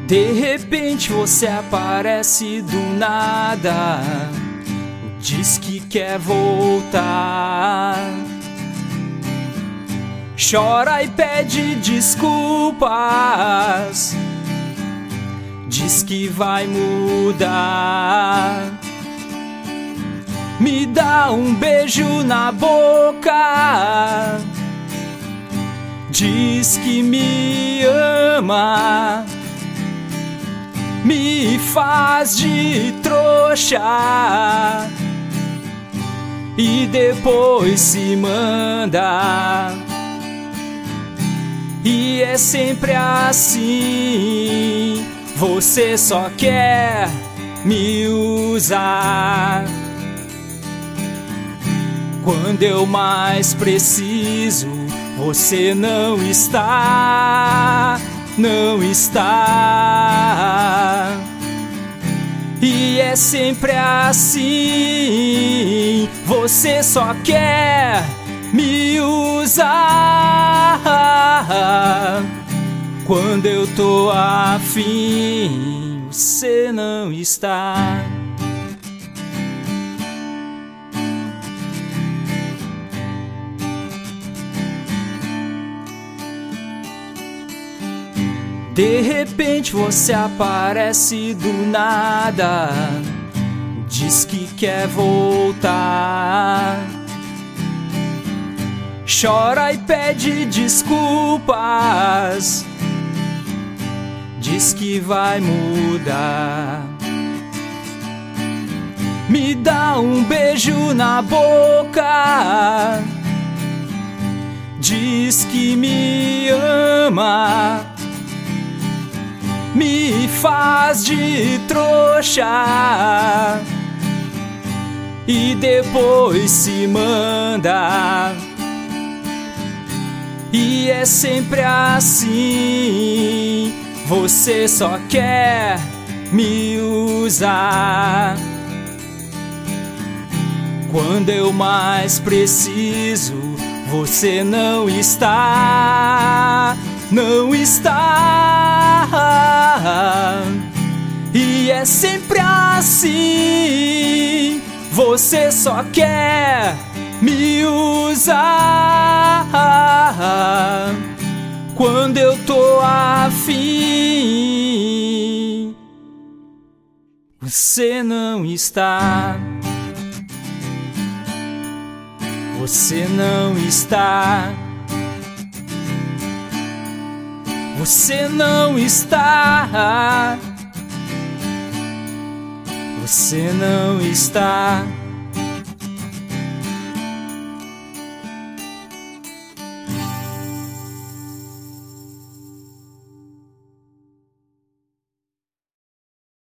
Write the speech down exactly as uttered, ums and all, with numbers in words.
De repente você aparece do nada, diz que quer voltar, chora e pede desculpas, diz que vai mudar. Me dá um beijo na boca, diz que me ama, me faz de trouxa e depois se manda. E é sempre assim, você só quer me usar. Quando eu mais preciso, você não está, não está. E é sempre assim, você só quer me usar. Quando eu tô afim, você não está. De repente você aparece do nada, diz que quer voltar, chora e pede desculpas, diz que vai mudar. Me dá um beijo na boca, diz que me ama, me faz de trouxa e depois se manda. E é sempre assim, você só quer me usar. Quando eu mais preciso, você não está, não está. E é sempre assim, você só quer me usar. Quando eu tô afim, você não está, você não está, você não está, você não está.